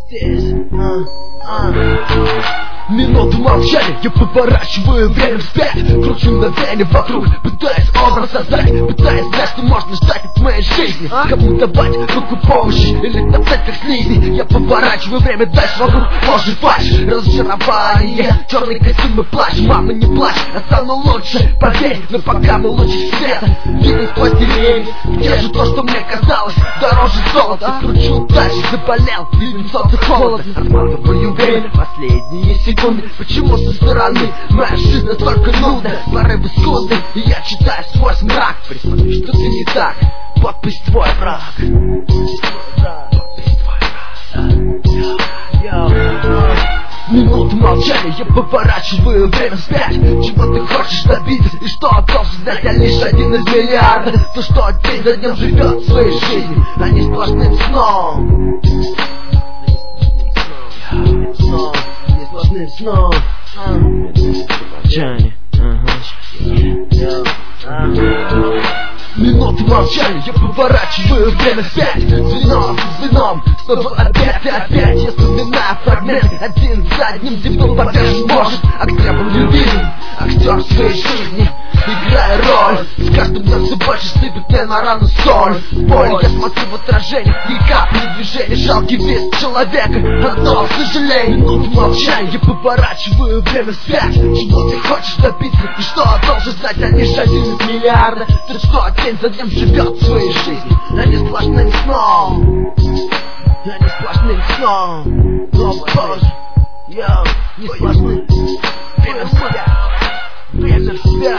здесь. Минуту молчания, я поворачиваю время вспять. Кручу на вене вокруг, пытаясь образ создать, пытаясь знать, что можно ждать от моей жизни. Кому давать руку помощи или топтать как слизни. Я поворачиваю время дальше, вокруг ложь и фальшь, разочарование, черный костюм и плащ. Мама, не плачь, я стану лучше, поверь. Но пока мы лучик света видим сквозь деревья. Где же то, что мне казалось дороже золота? Кручу дальше, заболел, видим солнце холодно. Разматываю время, последние секунды. Почему со стороны моя жизнь настолько нудна? Порывы скудны, и я читаю сквозь мрак. Присмотри, что ты не так, подпись твой враг. Минуту молчания, я поворачиваю время вспять. Чего ты хочешь добиться и что должен знать? Я лишь один из миллиардов. То, что день за днем живет своей жизнью, а не сплошным сном. Сплошным сном. Молчание. Минуты молчания, я поворачиваю время вспять. Звеном за звеном, снова опять и опять. Я вспоминаю фрагмент один за одним. Диплом повяжешь, может, актер был любимым, актер своей жизни, играя роль. С каждым днем все больше сыпет мне на рану соль. Боль, я смотрю в отражение, ни капли движения. Жалкий вид человека, одно сожаление. Минуты молчания, я поворачиваю время вспять. Чего ты хочешь добиться и что должен знать? Я лишь один из миллиарда. Ты что, день за днем живет своей жизнью, а не сплошным сном. А не сплошным сном. О боже, не сплошным. Время вспять, время вспять.